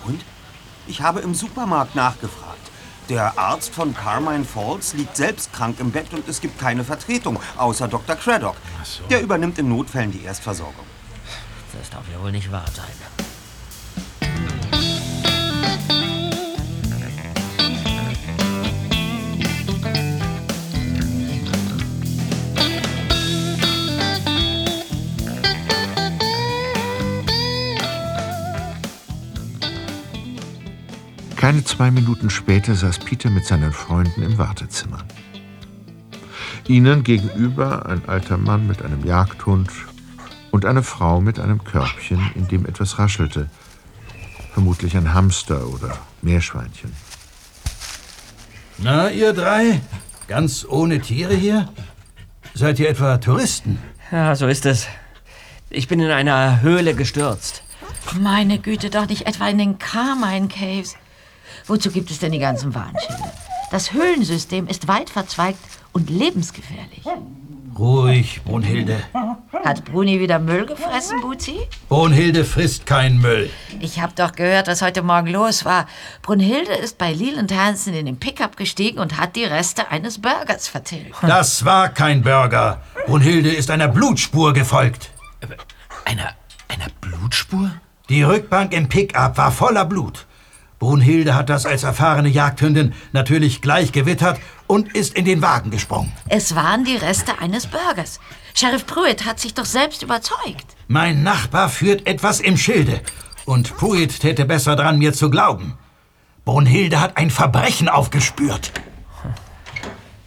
Und? Ich habe im Supermarkt nachgefragt. Der Arzt von Carmine Falls liegt selbst krank im Bett und es gibt keine Vertretung, außer Dr. Craddock. Ach so. Der übernimmt in Notfällen die Erstversorgung. Das darf ja wohl nicht wahr sein. Keine 2 Minuten später saß Peter mit seinen Freunden im Wartezimmer. Ihnen gegenüber ein alter Mann mit einem Jagdhund und eine Frau mit einem Körbchen, in dem etwas raschelte. Vermutlich ein Hamster oder Meerschweinchen. Na, ihr drei? Ganz ohne Tiere hier? Seid ihr etwa Touristen? Ja, so ist es. Ich bin in einer Höhle gestürzt. Meine Güte, doch nicht etwa in den Carmine Caves. Wozu gibt es denn die ganzen Warnschilder? Das Höhlensystem ist weit verzweigt und lebensgefährlich. Ruhig, Brunhilde. Hat Bruni wieder Müll gefressen, Buzi? Brunhilde frisst keinen Müll. Ich hab doch gehört, was heute Morgen los war. Brunhilde ist bei Leland Hansen in den Pickup gestiegen und hat die Reste eines Burgers vertilgt. Das war kein Burger. Brunhilde ist einer Blutspur gefolgt. Einer Blutspur? Die Rückbank im Pickup war voller Blut. Brunhilde hat das als erfahrene Jagdhündin natürlich gleich gewittert und ist in den Wagen gesprungen. Es waren die Reste eines Burgers. Sheriff Pruitt hat sich doch selbst überzeugt. Mein Nachbar führt etwas im Schilde. Und Pruitt täte besser dran, mir zu glauben. Brunhilde hat ein Verbrechen aufgespürt.